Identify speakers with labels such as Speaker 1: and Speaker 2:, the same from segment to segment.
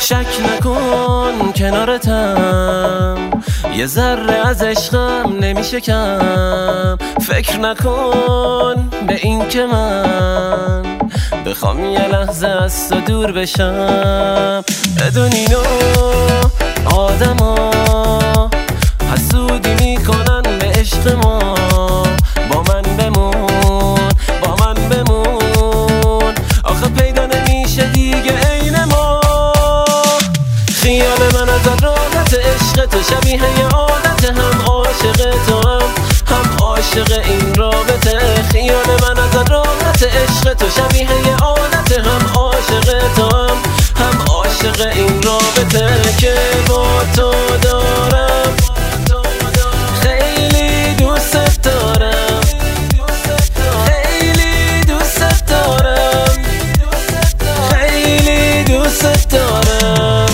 Speaker 1: شک نکن کنارتم، یه ذره از عشقم نمیشه کم. فکر نکن به این که من بخوام یه لحظه از تو دور بشم. بدون اینو آدما حسودی میکنن به عشق ما. با من بمون، با من بمون، آخه پیدا نمیشه دیگه عین ما. خیال من از راحت عشق تو شبیه یه عادت، هم عاشق تو هم عاشق این رابطه. خیال من از راحت عشق تو شبیه یه عادت، هم عاشق تو هم عاشق این رابطه که با تو دارم. خیلی دوست دارم، خیلی دوست دارم، خیلی دوست دارم.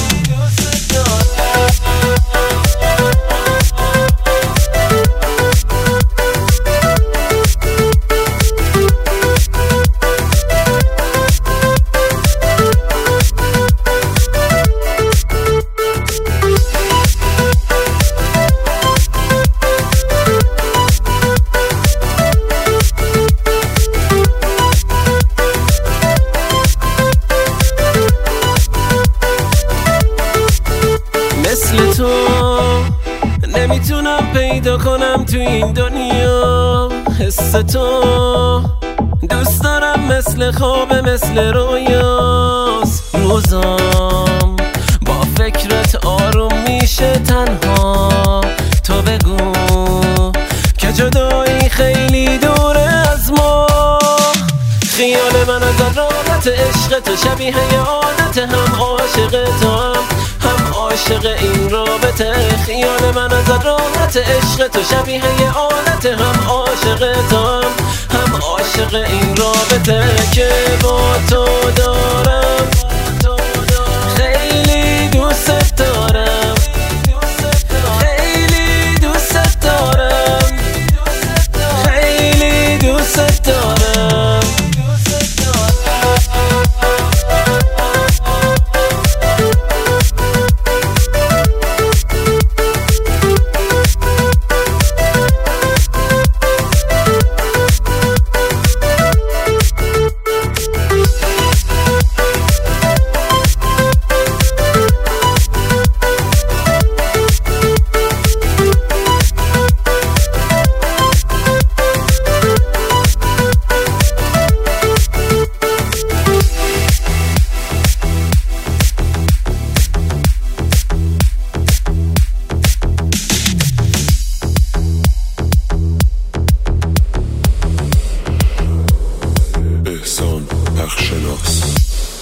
Speaker 1: مثل تو نمیتونم پیدا کنم تو این دنیا. حس تو دوست دارم، مثل خواب مثل رویاست. روزام با فکرت آروم میشه تنها. تو بگو که جدایی خیلی دوره از ما. خیال من از راحت عشق تو شبیه یه عادت، هم عاشق تو هم عاشق این رابطه. خیال من از راحت عشق تو شبیه یه عادت، هم عاشق تو هم عاشق این رابطه که با تو دارم. خیلی دوست دارم، خیلی دوست دارم، خیلی دوست دارم.
Speaker 2: احسان بخشناس.